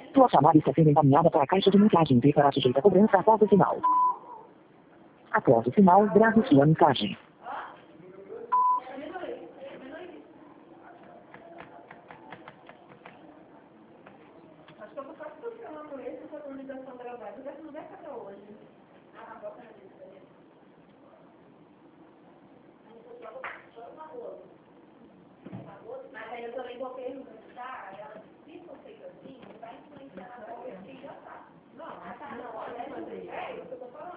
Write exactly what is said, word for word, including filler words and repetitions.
Sua chamada está sendo encaminhada para a caixa de mensagem e será sujeita a cobrança após o sinal. Após o sinal, grave sua mensagem. Acho que eu vou só funcionar com esse, essa atualização gravada. Eu não vai ficar hoje. Ah, bota na lista. Mas aí eu também vou perguntar.